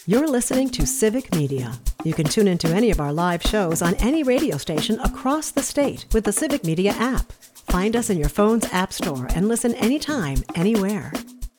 You're listening to Civic Media. You can tune into any of our live shows on any radio station across the state with the Civic Media app. Find us in your phone's app store and listen anytime, anywhere.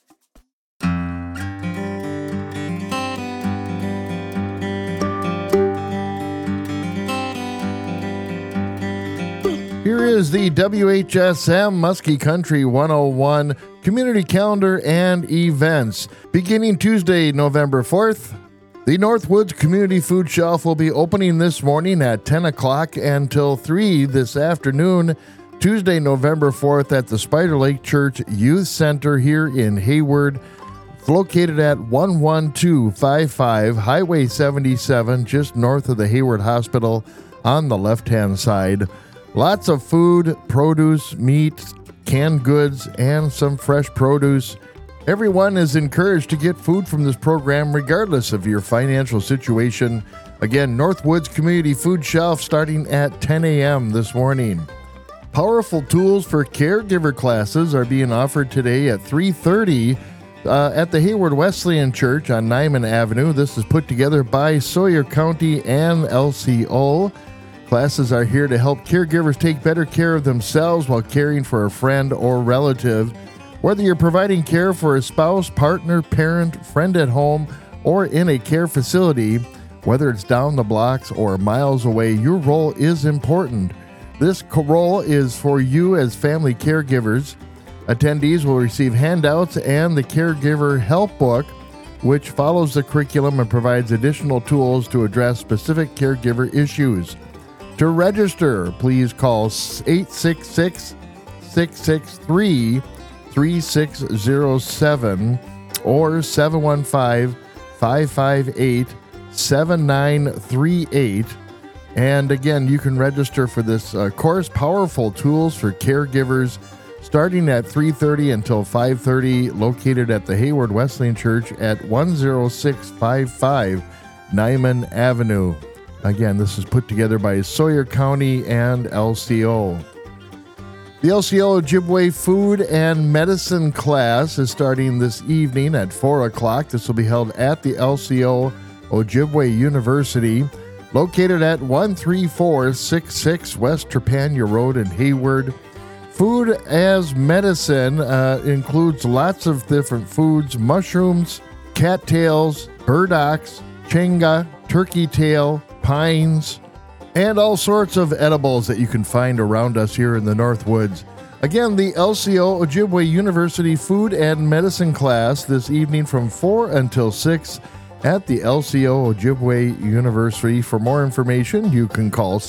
Here is the WHSM Muskie Country 101 Community Calendar and Events. Beginning Tuesday, November 4th, the Northwoods Community Food Shelf will be opening this morning at 10 o'clock until 3 this afternoon. Tuesday, November 4th at the Spider Lake Church Youth Center here in Hayward. It's located at 11255 Highway 77, just north of the Hayward Hospital on the left-hand side. Lots of food, produce, meat, canned goods, and some fresh produce. Everyone is encouraged to get food from this program regardless of your financial situation. Again, Northwoods Community Food Shelf starting at 10 a.m. this morning. Powerful tools for caregiver classes are being offered today at 3:30 at the Hayward Wesleyan Church on Nyman Avenue. This is put together by Sawyer County and LCO. Classes are here to help caregivers take better care of themselves while caring for a friend or relative. Whether you're providing care for a spouse, partner, parent, friend at home, or in a care facility, whether it's down the blocks or miles away, your role is important. This role is for you as family caregivers. Attendees will receive handouts and the Caregiver Help Book, which follows the curriculum and provides additional tools to address specific caregiver issues. To register, please call 866-663-3607 or 715-558-7938. And again, you can register for this course, Powerful Tools for Caregivers, starting at 3:30 until 5:30, located at the Hayward Wesleyan Church at 10655 Nyman Avenue. Again, this is put together by Sawyer County and LCO. The LCO Ojibwe Food and Medicine class is starting this evening at 4 o'clock. This will be held at the LCO Ojibwe University, located at 13466 West Trepanier Road in Hayward. Food as medicine includes lots of different foods: mushrooms, cattails, burdocks, chenga, turkey tail, pines, and all sorts of edibles that you can find around us here in the Northwoods. Again, the LCO Ojibwe University Food and Medicine class this evening from 4 until 6 at the LCO Ojibwe University. For more information, you can call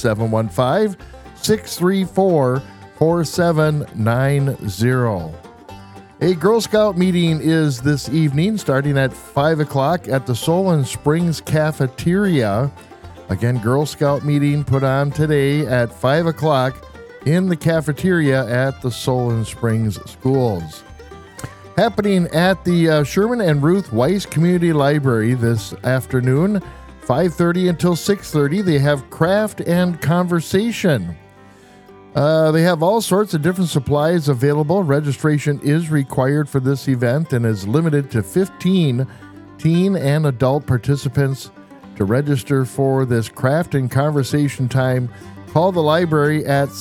715-634-4790. A Girl Scout meeting is this evening starting at 5 o'clock at the Solon Springs Cafeteria. Again, Girl Scout meeting put on today at 5 o'clock in the cafeteria at the Solon Springs Schools. Happening at the Sherman and Ruth Weiss Community Library this afternoon, 5:30 until 6:30, they have craft and conversation. They have all sorts of different supplies available. Registration is required for this event and is limited to 15 teen and adult participants. To register for this craft and conversation time, call the library at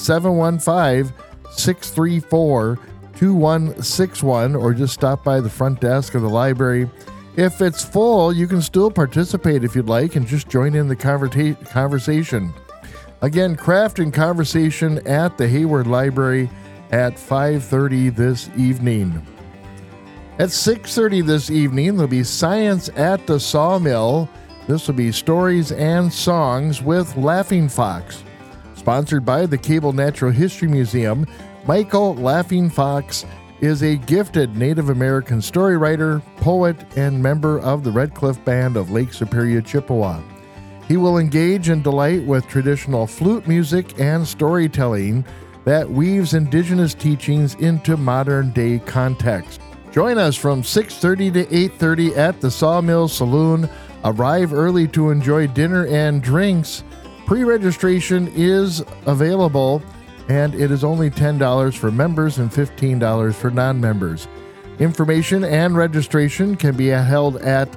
715-634-2161 or just stop by the front desk of the library. If it's full, you can still participate if you'd like and just join in the conversation. Again, craft and conversation at the Hayward Library at 5:30 this evening. At 6:30 this evening, there'll be Science at the Sawmill. This will be stories and songs with Laughing Fox. Sponsored by the Cable Natural History Museum, Michael Laughing Fox is a gifted Native American story writer, poet, and member of the Red Cliff Band of Lake Superior, Chippewa. He will engage and delight with traditional flute music and storytelling that weaves indigenous teachings into modern-day context. Join us from 6:30 to 8:30 at the Sawmill Saloon. Arrive early to enjoy dinner and drinks. Pre-registration is available, and it is only $10 for members and $15 for non-members. Information and registration can be held at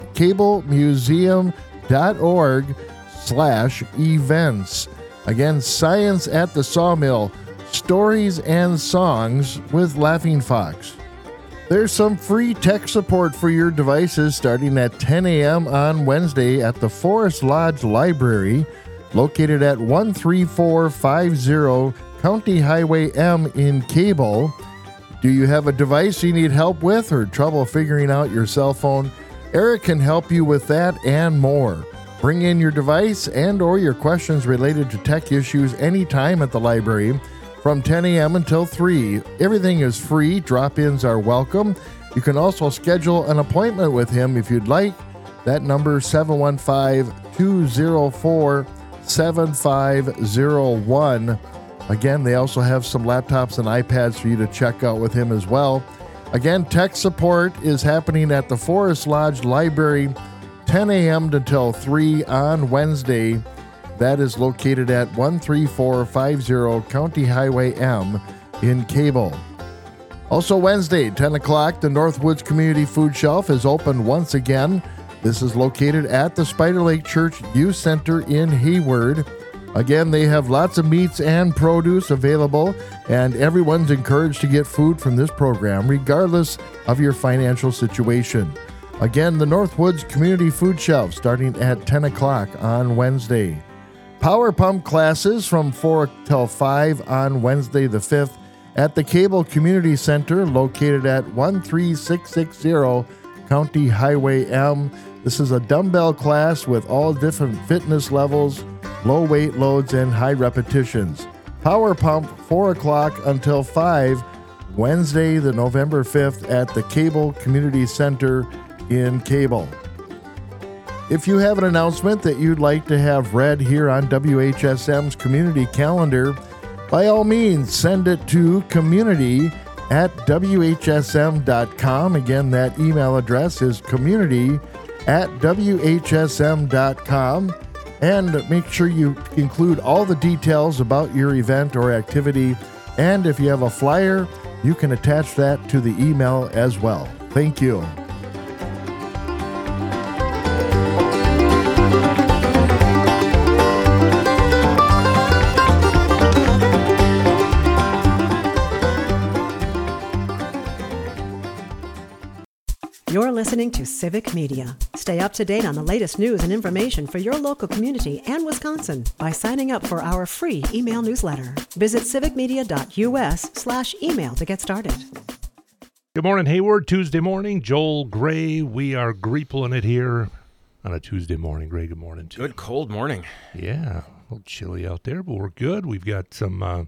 cablemuseum.org/events. Again, Science at the Sawmill, Stories and Songs with Laughing Fox. There's some free tech support for your devices starting at 10 a.m. on Wednesday at the Forest Lodge Library, located at 13450 County Highway M in Cable. Do you have a device you need help with or trouble figuring out your cell phone? Eric can help you with that and more. Bring in your device and or your questions related to tech issues anytime at the library from 10 a.m. until 3. Everything is free. Drop-ins are welcome. You can also schedule an appointment with him if you'd like. That number is 715-204-7501. Again, they also have some laptops and iPads for you to check out with him as well. Again, tech support is happening at the Forest Lodge Library, 10 a.m. until 3 on Wednesday. That is located at 13450 County Highway M in Cable. Also Wednesday, 10 o'clock, the Northwoods Community Food Shelf is open once again. This is located at the Spider Lake Church Youth Center in Hayward. Again, they have lots of meats and produce available, and everyone's encouraged to get food from this program, regardless of your financial situation. Again, the Northwoods Community Food Shelf starting at 10 o'clock on Wednesday. Power Pump classes from 4 till 5 on Wednesday the 5th at the Cable Community Center located at 13660 County Highway M. This is a dumbbell class with all different fitness levels, low weight loads, and high repetitions. Power Pump 4 o'clock until 5 Wednesday the November 5th at the Cable Community Center in Cable. If you have an announcement that you'd like to have read here on WHSM's community calendar, by all means, send it to community@whsm.com. Again, that email address is community@whsm.com. And make sure you include all the details about your event or activity. And if you have a flyer, you can attach that to the email as well. Thank you. You're listening to Civic Media. Stay up to date on the latest news and information for your local community and Wisconsin by signing up for our free email newsletter. Visit civicmedia.us/email to get started. Good morning, Hayward. Tuesday morning. Joel Gray. We are greepling it here on a Tuesday morning. Gray, good morning to you. Good cold morning. Yeah, a little chilly out there, but we're good. We've got some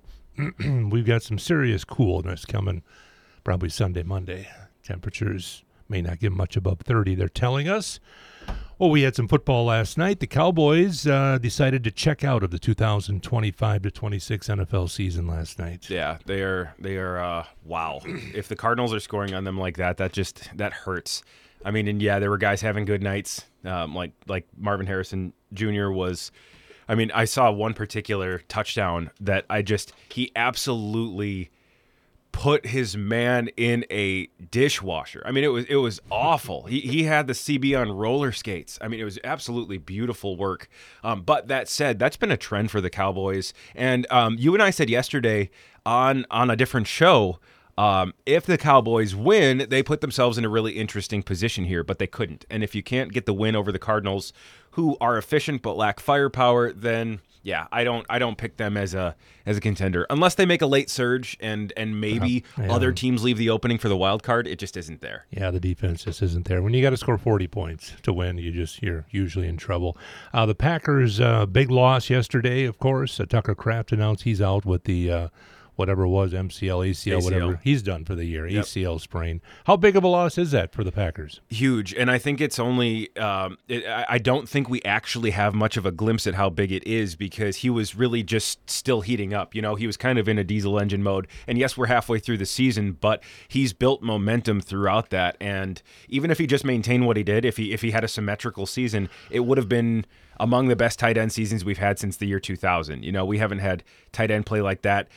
serious coolness coming probably Sunday, Monday. Temperatures may not get much above 30, they're telling us. Well, we had some football last night. The Cowboys decided to check out of the 2025-26 NFL season last night. Yeah, they are. Wow. If the Cardinals are scoring on them like that, that hurts. I mean, and yeah, there were guys having good nights, like Marvin Harrison Jr. was. I mean, I saw one particular touchdown that he absolutely put his man in a dishwasher. I mean, it was awful. He had the CB on roller skates. I mean, it was absolutely beautiful work. But that said, that's been a trend for the Cowboys. And you and I said yesterday on a different show, if the Cowboys win, they put themselves in a really interesting position here, but they couldn't. And if you can't get the win over the Cardinals, who are efficient but lack firepower, then yeah, I don't pick them as a contender unless they make a late surge and maybe other teams leave the opening for the wild card. It just isn't there. Yeah, the defense just isn't there. When you got to score 40 points to win, you're usually in trouble. The Packers' big loss yesterday, of course. Tucker Kraft announced he's out with the whatever it was, MCL, ACL, whatever. He's done for the year, yep. ACL sprain. How big of a loss is that for the Packers? Huge, and I think it's only I don't think we actually have much of a glimpse at how big it is because he was really just still heating up. You know, he was kind of in a diesel engine mode, and yes, we're halfway through the season, but he's built momentum throughout that, and even if he just maintained what he did, if he had a symmetrical season, it would have been among the best tight end seasons we've had since the year 2000. You know, we haven't had tight end play like that.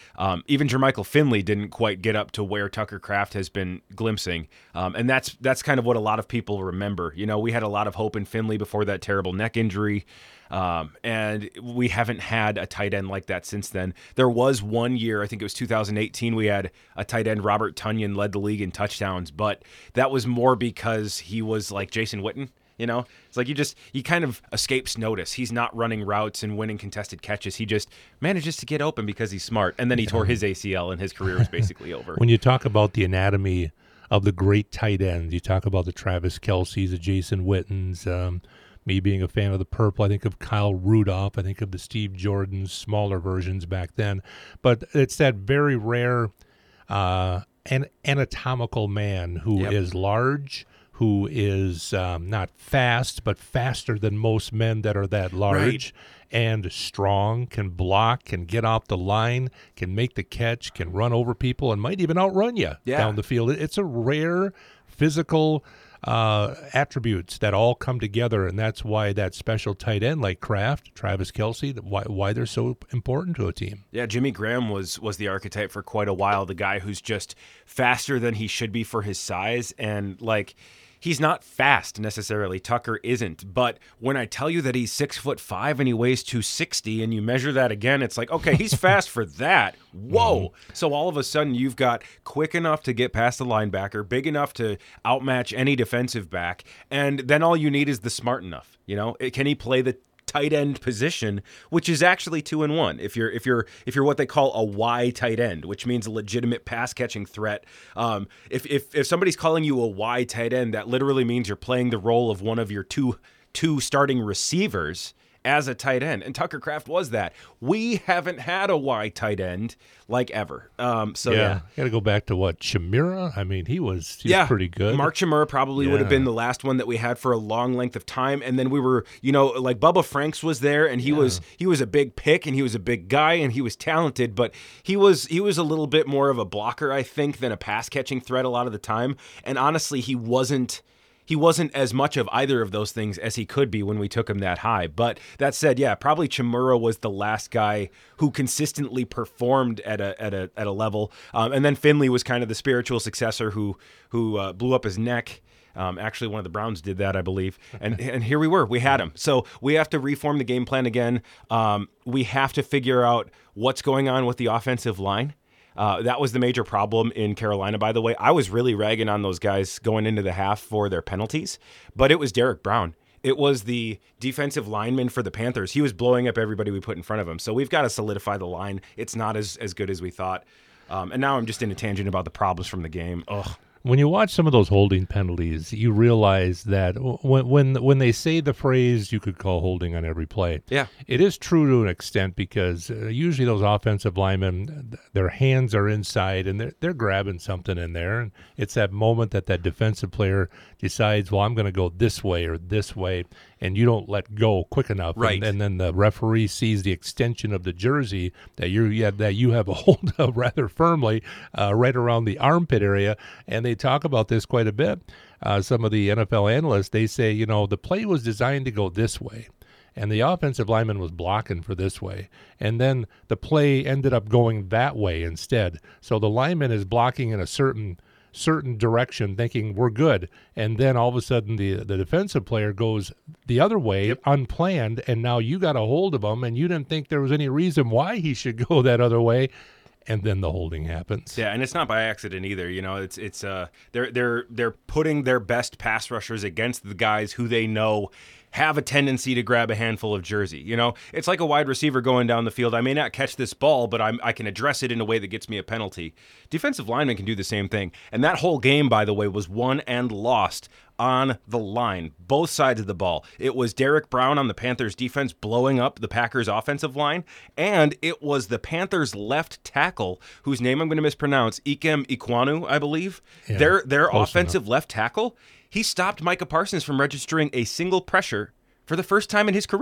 Even Jermichael Finley didn't quite get up to where Tucker Kraft has been glimpsing. And that's kind of what a lot of people remember. You know, we had a lot of hope in Finley before that terrible neck injury. And we haven't had a tight end like that since then. There was one year, I think it was 2018, we had a tight end, Robert Tonyan, led the league in touchdowns, but that was more because he was like Jason Witten. You know, it's like he kind of escapes notice. He's not running routes and winning contested catches. He just manages to get open because he's smart. And then he tore his ACL and his career was basically over. When you talk about the anatomy of the great tight ends, you talk about the Travis Kelce's, the Jason Wittens, me being a fan of the purple, I think of Kyle Rudolph, I think of the Steve Jordans, smaller versions back then. But it's that very rare anatomical man who is large, who is not fast, but faster than most men that are that large, and strong, can block, can get off the line, can make the catch, can run over people, and might even outrun you down the field. It's a rare physical attributes that all come together, and that's why that special tight end like Kraft, Travis Kelce, why they're so important to a team. Yeah, Jimmy Graham was the archetype for quite a while, the guy who's just faster than he should be for his size, and like he's not fast necessarily. Tucker isn't. But when I tell you that he's 6'5" and he weighs 260 and you measure that again, it's like, okay, he's fast for that. Whoa. So all of a sudden you've got quick enough to get past the linebacker, big enough to outmatch any defensive back. And then all you need is the smart enough. You know, can he play the tight end position, which is actually 2-in-1. If you're what they call a Y tight end, which means a legitimate pass catching threat. If somebody's calling you a Y tight end, that literally means you're playing the role of one of your two starting receivers as a tight end, and Tucker Kraft was that. We haven't had a Y tight end like ever. Got to go back to what, Chimera? I mean, he was pretty good. Mark Chimera probably would have been the last one that we had for a long length of time, and then we were, like Bubba Franks was there, and he was a big pick, and he was a big guy, and he was talented, but he was a little bit more of a blocker, I think, than a pass catching threat a lot of the time. And honestly, he wasn't as much of either of those things as he could be when we took him that high. But that said, probably Chimera was the last guy who consistently performed at a level. And then Finley was kind of the spiritual successor who blew up his neck. Actually, one of the Browns did that, I believe. And here we were. We had him. So we have to reform the game plan again. We have to figure out what's going on with the offensive line. That was the major problem in Carolina, by the way. I was really ragging on those guys going into the half for their penalties, but it was Derek Brown. It was the defensive lineman for the Panthers. He was blowing up everybody we put in front of him. So we've got to solidify the line. It's not as good as we thought. And now I'm just in a tangent about the problems from the game. Ugh. When you watch some of those holding penalties, you realize that when they say the phrase, you could call holding on every play. Yeah. It is true to an extent because usually those offensive linemen, their hands are inside and they're grabbing something in there. And it's that moment that defensive player decides, well, I'm going to go this way or this way, and you don't let go quick enough. Right. And then the referee sees the extension of the jersey that you have a hold of rather firmly right around the armpit area, and they talk about this quite a bit. Some of the NFL analysts, they say, the play was designed to go this way, and the offensive lineman was blocking for this way, and then the play ended up going that way instead. So the lineman is blocking in a certain direction thinking we're good, and then all of a sudden the defensive player goes the other way, unplanned, and now you got a hold of him and you didn't think there was any reason why he should go that other way, and then the holding happens. Yeah, and it's not by accident either. It's they're putting their best pass rushers against the guys who they know have a tendency to grab a handful of jersey. It's like a wide receiver going down the field. I may not catch this ball, but I can address it in a way that gets me a penalty. Defensive linemen can do the same thing. And that whole game, by the way, was won and lost on the line, both sides of the ball. It was Derek Brown on the Panthers defense blowing up the Packers offensive line, and it was the Panthers left tackle, whose name I'm going to mispronounce, Ikem Ekwonu, I believe. Yeah, their offensive left tackle, he stopped Micah Parsons from registering a single pressure for the first time in his career.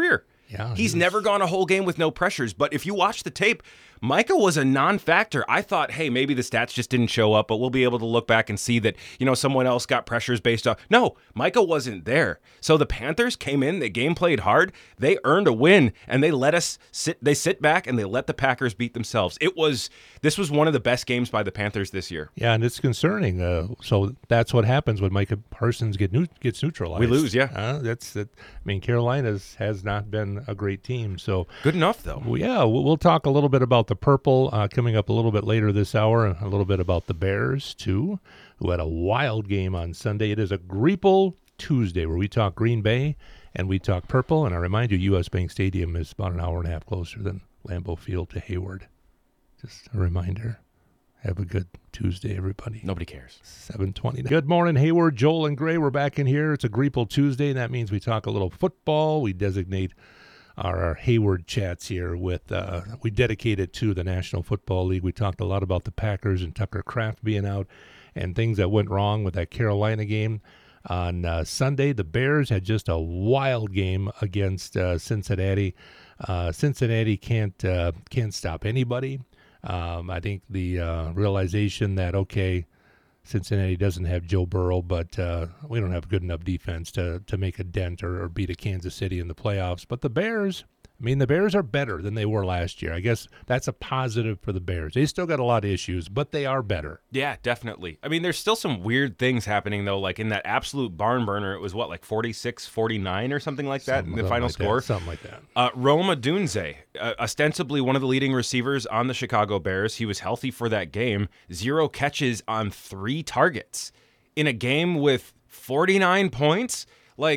Yeah, He's never gone a whole game with no pressures. But if you watch the tape, Micah was a non-factor. I thought, hey, maybe the stats just didn't show up, but we'll be able to look back and see that, someone else got pressures based off. No, Micah wasn't there. So the Panthers came in, they game played hard, they earned a win, and they let us sit back and they let the Packers beat themselves. This was one of the best games by the Panthers this year. Yeah, and it's concerning. So that's what happens when Micah Parsons gets neutralized. We lose, yeah. Carolina has not been a great team. So good enough, though. We'll talk a little bit about the Purple coming up a little bit later this hour, and a little bit about the Bears, too, who had a wild game on Sunday. It is a Greeple Tuesday where we talk Green Bay and we talk Purple. And I remind you, U.S. Bank Stadium is about an hour and a half closer than Lambeau Field to Hayward. Just a reminder. Have a good Tuesday, everybody. Nobody cares. 7:20. Good morning, Hayward, Joel, and Gray. We're back in here. It's a Greeple Tuesday, and that means we talk a little football. We designate our Hayward chats here with, we dedicate it to the National Football League. We talked a lot about the Packers and Tucker Kraft being out and things that went wrong with that Carolina game. On Sunday, the Bears had just a wild game against Cincinnati. Cincinnati can't stop anybody. I think the realization that, okay, Cincinnati doesn't have Joe Burrow, but we don't have good enough defense to make a dent or beat a Kansas City in the playoffs. But the Bears are better than they were last year. I guess that's a positive for the Bears. They still got a lot of issues, but they are better. Yeah, definitely. There's still some weird things happening, though. Like in that absolute barn burner, it was 46-49 or something like that in the final score? Something like that. Rome Odunze, ostensibly one of the leading receivers on the Chicago Bears. He was healthy for that game. 0 catches on 3 targets. In a game with 49 points?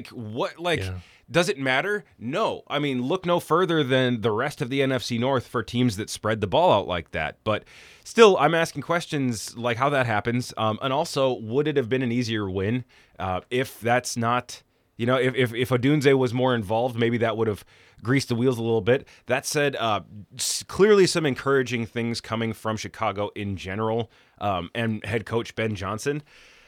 Does it matter? No. Look no further than the rest of the NFC North for teams that spread the ball out like that. But still, I'm asking questions like how that happens. And also, would it have been an easier win if that's not, if Odunze was more involved, maybe that would have greased the wheels a little bit. That said, clearly some encouraging things coming from Chicago in general and head coach Ben Johnson.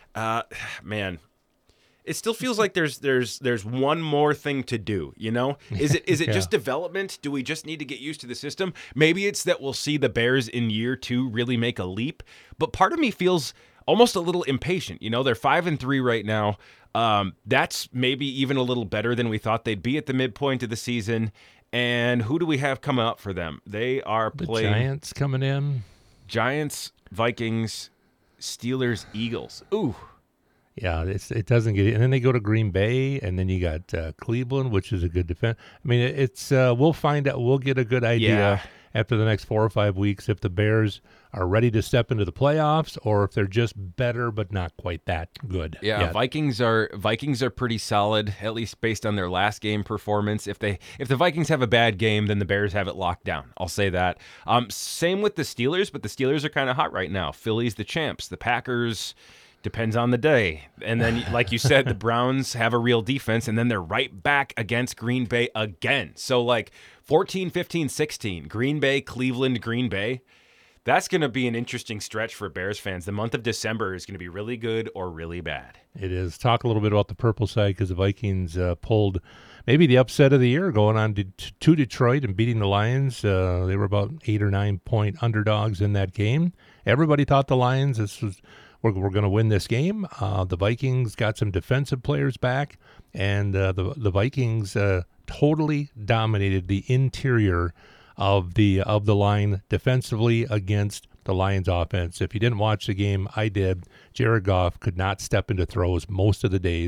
Man. It still feels like there's one more thing to do, Is it Yeah. just development? Do we just need to get used to the system? Maybe it's that we'll see the Bears in year 2 really make a leap. But part of me feels almost a little impatient. They're 5-3 right now. That's maybe even a little better than we thought they'd be at the midpoint of the season. And who do we have coming up for them? They are playing Giants coming in. Giants, Vikings, Steelers, Eagles. Ooh. Yeah, it doesn't get it. And then they go to Green Bay, and then you got Cleveland, which is a good defense. It's we'll find out. We'll get a good idea after the next 4 or 5 weeks if the Bears are ready to step into the playoffs or if they're just better but not quite that good. Yeah, yet. Vikings are pretty solid, at least based on their last game performance. If the Vikings have a bad game, then the Bears have it locked down. I'll say that. Same with the Steelers, but the Steelers are kind of hot right now. Philly's the champs. The Packers depends on the day. And then, like you said, the Browns have a real defense, and then they're right back against Green Bay again. So 14, 15, 16, Green Bay, Cleveland, Green Bay. That's going to be an interesting stretch for Bears fans. The month of December is going to be really good or really bad. It is. Talk a little bit about the purple side because the Vikings pulled maybe the upset of the year going on to Detroit and beating the Lions. They were about 8 or 9 point underdogs in that game. Everybody thought the Lions, we're going to win this game. The Vikings got some defensive players back, and the Vikings totally dominated the interior of the line defensively against the Lions offense. If you didn't watch the game, I did. Jared Goff could not step into throws most of the day.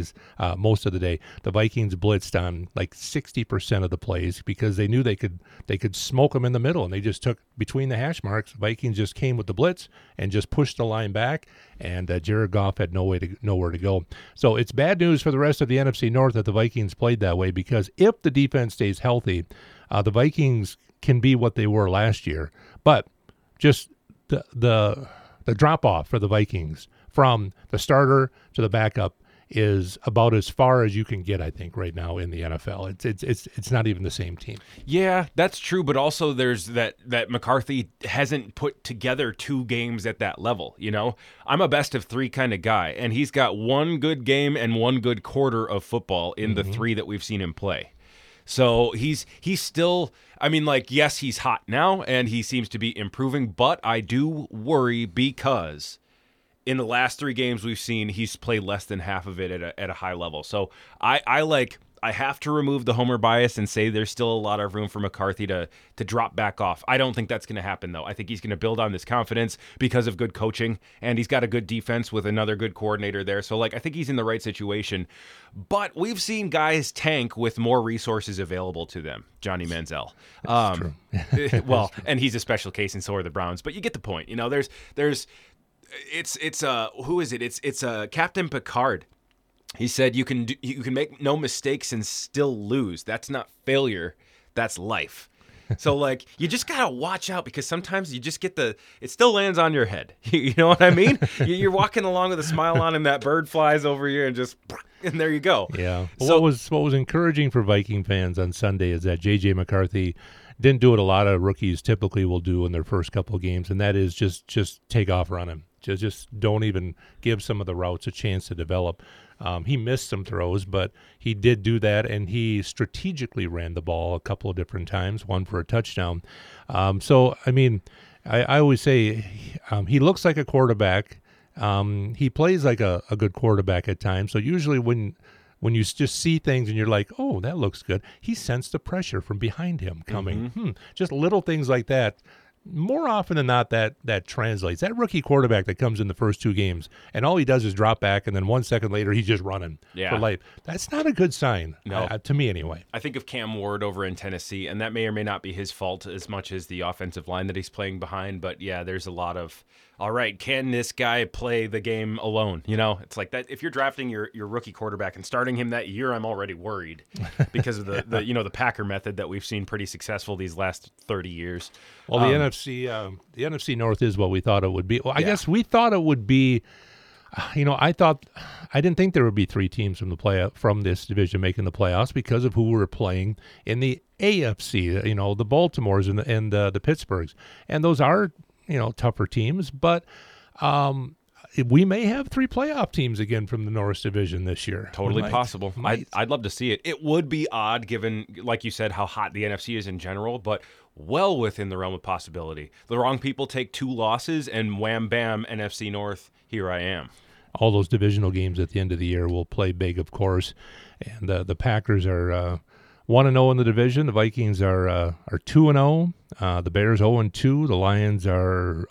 The Vikings blitzed on 60% of the plays because they knew they could smoke them in the middle, and they just took between the hash marks. Vikings just came with the blitz and just pushed the line back, and Jared Goff had nowhere to go. So it's bad news for the rest of the NFC North that the Vikings played that way, because if the defense stays healthy, the Vikings can be what they were last year. But just the drop off for the Vikings from the starter to the backup is about as far as you can get, I think, right now in the NFL. It's not even the same team. Yeah, that's true, but also there's that McCarthy hasn't put together 2 games at that level, I'm a best of 3 kind of guy, and he's got 1 good game and 1 good quarter of football in the 3 that we've seen him play. So he's still, I mean, like, yes, he's hot now and he seems to be improving, but I do worry because in the last 3 games we've seen, he's played less than half of it at a high level. So I have to remove the homer bias and say there's still a lot of room for McCarthy to drop back off. I don't think that's going to happen, though. I think he's going to build on this confidence because of good coaching, and he's got a good defense with another good coordinator there. So, like, I think he's in the right situation. But we've seen guys tank with more resources available to them. Johnny Manziel. True. Well, and he's a special case, and so are the Browns. But you get the point. You know, who is it? It's Captain Picard. He said you can make no mistakes and still lose. That's not failure. That's life. So, like, you just got to watch out because sometimes you just get it still lands on your head. You know what I mean? You're walking along with a smile on and that bird flies over you and there you go. Yeah. Well, what was encouraging for Viking fans on Sunday is that J.J. McCarthy didn't do what a lot of rookies typically will do in their first couple of games, and that is just take off running. Just don't even give some of the routes a chance to develop. He missed some throws, but he did do that, and he strategically ran the ball a couple of different times, one for a touchdown. So, I mean, I always say he looks like a quarterback. He plays like a good quarterback at times. So usually when you just see things and you're like, oh, that looks good, he sensed the pressure from behind him coming. Mm-hmm. Just little things like that. More often than not, that translates. That rookie quarterback that comes in the first 2 games and all he does is drop back, and then 1 second later he's just running for life. That's not a good sign, to me anyway. I think of Cam Ward over in Tennessee, and that may or may not be his fault as much as the offensive line that he's playing behind. But yeah, there's a lot of, all right, can this guy play the game alone? You know, it's like that. If you're drafting your rookie quarterback and starting him that year, I'm already worried because of the Packer method that we've seen pretty successful these last 30 years. Well, the NFC North is what we thought it would be. Well, I guess we thought it would be. I didn't think there would be 3 teams from this division making the playoffs because of who we were playing in the AFC. The Baltimores and the Pittsburghs, and those are tougher teams. But we may have 3 playoff teams again from the Norris division this year. Totally possible. I'd love to see it. It would be odd given, like you said, how hot the NFC is in general, but well within the realm of possibility. The wrong people take 2 losses and wham, bam, NFC North, here I am. All those divisional games at the end of the year will play big, of course. And the Packers are 1-0 in the division. The Vikings are 2-0. The Bears 0-2. The Lions are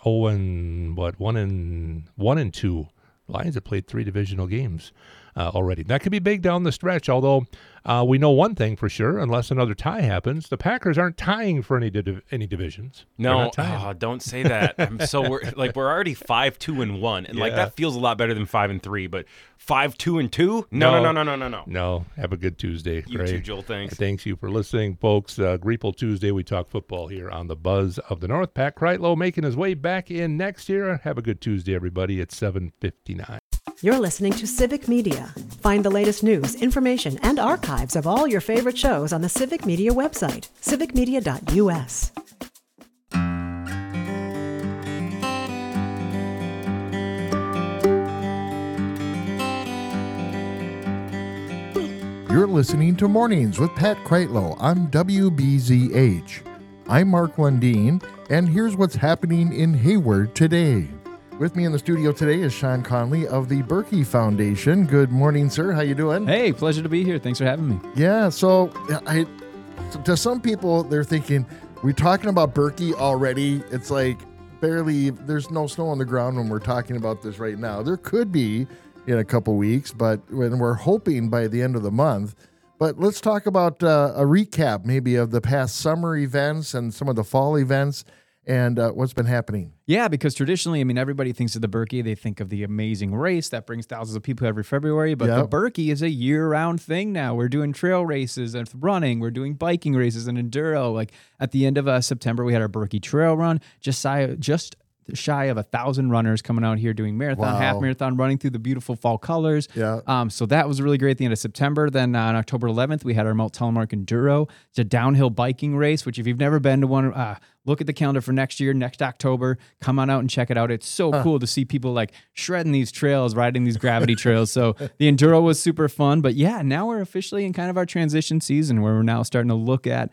1-2. Lions have played 3 divisional games already. That could be big down the stretch, although we know one thing for sure, unless another tie happens, the Packers aren't tying for any divisions. No, don't say that. We're already 5-2-1, and like that feels a lot better than 5-3, but 5-2-2? No. No, have a good Tuesday. You too, Joel. Thanks. Thanks you for listening, folks. Greeple Tuesday, we talk football here on the Buzz of the North. Pat Kreitlow making his way back in next year. Have a good Tuesday, everybody. It's 7:59. You're listening to Civic Media. Find the latest news, information, and archives of all your favorite shows on the Civic Media website, civicmedia.us. You're listening to Mornings with Pat Kreitlow on WBZH. I'm Mark Lundeen, and here's what's happening in Hayward today. With me in the studio today is Sean Conley of the Berkey Foundation. Good morning, sir. How you doing? Hey, pleasure to be here. Thanks for having me. Yeah, so to some people, they're thinking, we're talking about Berkey already. It's like there's no snow on the ground when we're talking about this right now. There could be in a couple weeks, but when we're hoping by the end of the month. But let's talk about a recap maybe of the past summer events and some of the fall events and what's been happening. Yeah, because traditionally, everybody thinks of the Berkey. They think of the amazing race that brings thousands of people every February. But the Berkey is a year-round thing now. We're doing trail races and running. We're doing biking races and enduro. Like at the end of September, we had our Berkey Trail Run. Just shy of 1,000 runners coming out here doing marathon, half marathon, running through the beautiful fall colors. Yeah. So that was really great at the end of September. Then on October 11th, we had our Mount Telemark Enduro. It's a downhill biking race, which if you've never been to one, look at the calendar for next year, next October. Come on out and check it out. It's so cool to see people like shredding these trails, riding these gravity trails. So the Enduro was super fun. But yeah, now we're officially in kind of our transition season where we're now starting to look at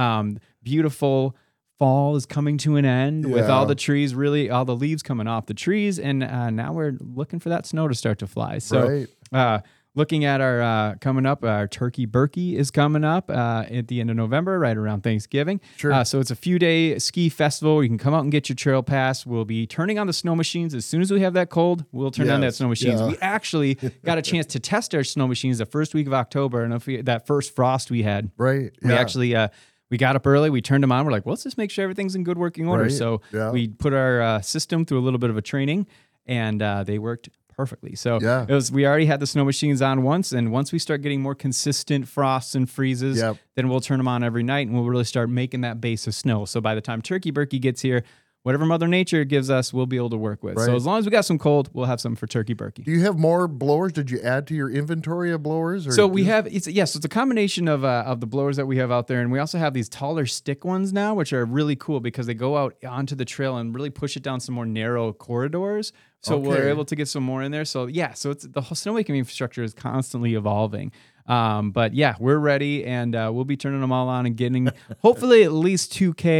beautiful fall is coming to an end with all the trees, really all the leaves coming off the trees. And now we're looking for that snow to start to fly. So looking at our coming up, our Turkey Burkey is coming up at the end of November, right around Thanksgiving. Sure. So it's a few-day ski festival where you can come out and get your trail pass. We'll be turning on the snow machines. As soon as we have that cold, we'll turn on that snow machines. We actually got a chance to test our snow machines the first week of October. And that first frost we had, we actually... we got up early, we turned them on. We're like, well, let's just make sure everything's in good working order. So we put our system through a little bit of a training, and they worked perfectly. So we already had the snow machines on once, and once we start getting more consistent frosts and freezes, then we'll turn them on every night, and we'll really start making that base of snow. So by the time Turkey Burkey gets here, whatever Mother Nature gives us, we'll be able to work with. So as long as we got some cold, we'll have some for Turkey Burkey. Do you have more blowers? Did you add to your inventory of blowers? Or so we have, so it's a combination of the blowers that we have out there. And we also have these taller stick ones now, which are really cool because they go out onto the trail and really push it down some more narrow corridors. So we're able to get some more in there. So so it's the whole snowmaking infrastructure is constantly evolving. But yeah, we're ready, and we'll be turning them all on and getting hopefully at least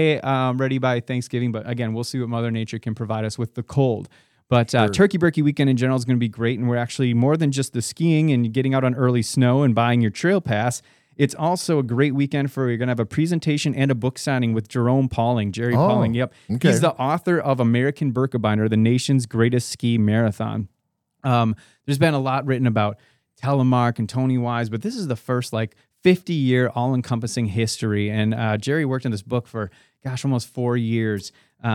2K ready by Thanksgiving. But again, we'll see what Mother Nature can provide us with the cold. But Turkey Burkey weekend in general is going to be great, and we're actually more than just the skiing and getting out on early snow and buying your trail pass. It's also a great weekend for you're going to have a presentation and a book signing with Jerome Pauling, Jerry Pauling. Yep, he's the author of American Birkebeiner, the nation's greatest ski marathon. There's been a lot written about Telemark and Tony Wise, but this is the first 50-year all-encompassing history. And Jerry worked on this book for, almost 4 years.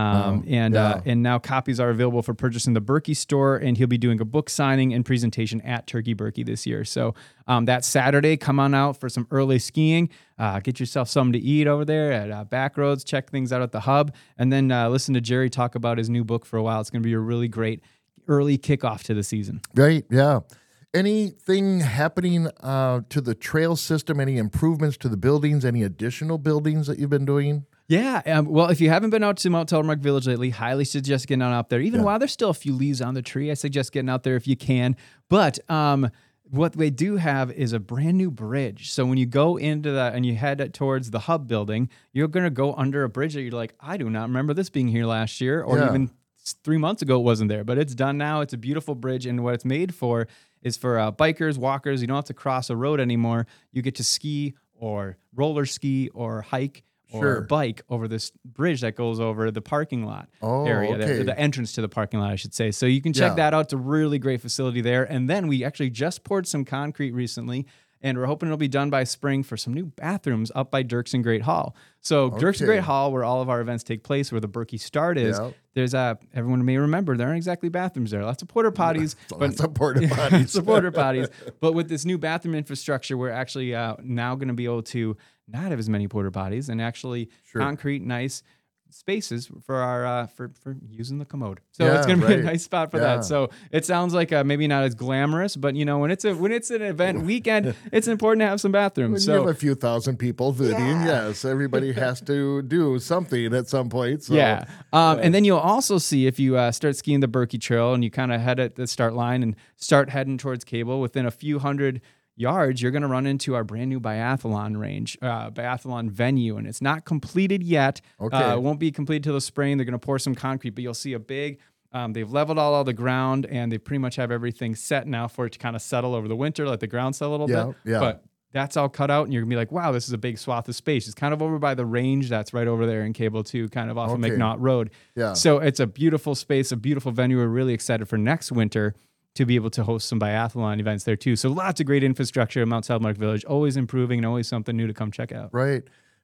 And now copies are available for purchase in the Burkey store, and he'll be doing a book signing and presentation at Turkey Burkey this year. So that Saturday, come on out for some early skiing, get yourself something to eat over there at Backroads, check things out at the hub, and then listen to Jerry talk about his new book for a while. It's going to be a really great early kickoff to the season. Right, yeah. Anything happening to the trail system? Any improvements to the buildings? Any additional buildings that you've been doing? Yeah. Well, if you haven't been out to Mount Telemark Village lately, highly suggest getting out there. Even while there's still a few leaves on the tree, I suggest getting out there if you can. But what they do have is a brand new bridge. So when you go into that and you head towards the hub building, you're going to go under a bridge that you're like, I do not remember this being here last year, or even 3 months ago it wasn't there. But it's done now. It's a beautiful bridge, and what it's made for is for bikers, walkers. You don't have to cross a road anymore. You get to ski or roller ski or hike or bike over this bridge that goes over the parking lot area, the entrance to the parking lot, I should say. So you can check that out. It's a really great facility there. And then we actually just poured some concrete recently, and we're hoping it'll be done by spring for some new bathrooms up by Dirksen Great Hall. So Dirksen Great Hall, where all of our events take place, where the Burkey Start is, there's everyone may remember, there aren't exactly bathrooms there. Lots of porta potties. Lots of porta potties. But with this new bathroom infrastructure, we're actually now going to be able to not have as many porta potties and actually concrete nice spaces for our for using the commode. So it's going to be a nice spot for that. So it sounds like maybe not as glamorous, but when it's an event weekend, it's important to have some bathrooms. When you have a few thousand people visiting, yes, everybody has to do something at some point. So, and then you'll also see if you start skiing the Burkey Trail and you kind of head at the start line and start heading towards Cable, within a few hundred yards, you're going to run into our brand new biathlon range, biathlon venue, and it's not completed yet. It won't be completed till the spring. They're going to pour some concrete, but you'll see a big, they've leveled all the ground, and they pretty much have everything set now for it to kind of settle over the winter, let the ground settle a little bit. But that's all cut out, and you're going to be like, wow, this is a big swath of space. It's kind of over by the range that's right over there in Cable 2, kind of off of McNaught Road. So it's a beautiful space, a beautiful venue. We're really excited for next winter to be able to host some biathlon events there too. So lots of great infrastructure at Mount Telemark Village, always improving and always something new to come check out. Right.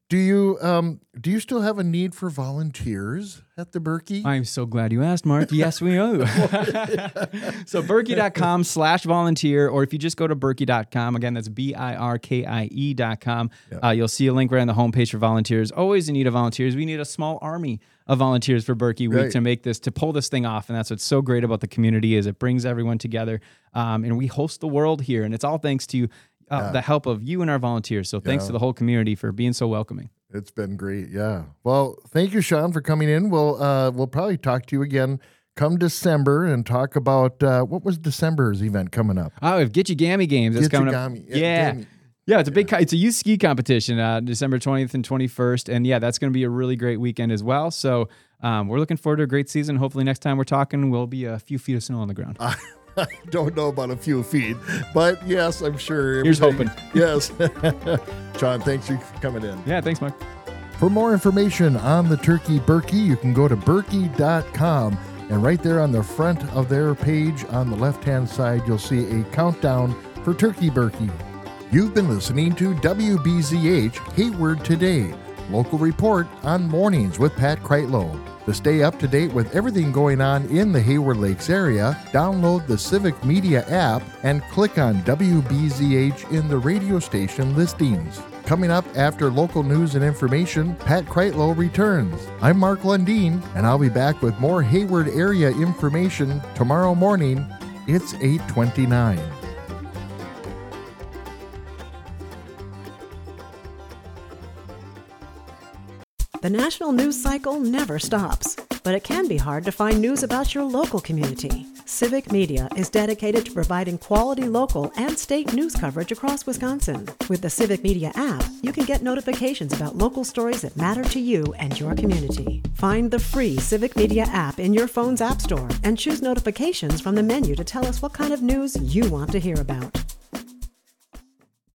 Do you still have a need for volunteers at the Berkey? I'm so glad you asked, Mark. Yes, we do. So Berkey.com/volunteer, or if you just go to Berkey.com, again, that's BIRKIE.com. Yeah. You'll see a link right on the homepage for volunteers. Always in need of volunteers. We need a small army of volunteers for Berkey Week to pull this thing off. And that's what's so great about the community is it brings everyone together. And we host the world here. And it's all thanks to the help of you and our volunteers. So thanks to the whole community for being so welcoming. It's been great. Yeah. Well, thank you, Sean, for coming in. We'll probably talk to you again come December and talk about what was December's event coming up. Oh, we have Get You Gammy Games. That's coming up. Yeah. Yeah, it's a big, it's a youth ski competition, December 20th and 21st. And yeah, that's going to be a really great weekend as well. So we're looking forward to a great season. Hopefully next time we're talking, we'll be a few feet of snow on the ground. I don't know about a few feet, but yes, I'm sure. Here's hoping. Yes. Sean, thanks for coming in. Yeah, thanks, Mark. For more information on the Turkey Berkey, you can go to Berkey.com. And right there on the front of their page on the left-hand side, you'll see a countdown for Turkey Berkey. You've been listening to WBZH Hayward Today, local report on mornings with Pat Kreitlow. To stay up to date with everything going on in the Hayward Lakes area, download the Civic Media app and click on WBZH in the radio station listings. Coming up after local news and information, Pat Kreitlow returns. I'm Mark Lundeen, and I'll be back with more Hayward area information tomorrow morning. It's 8:29. The national news cycle never stops, but it can be hard to find news about your local community. Civic Media is dedicated to providing quality local and state news coverage across Wisconsin. With the Civic Media app, you can get notifications about local stories that matter to you and your community. Find the free Civic Media app in your phone's app store and choose notifications from the menu to tell us what kind of news you want to hear about.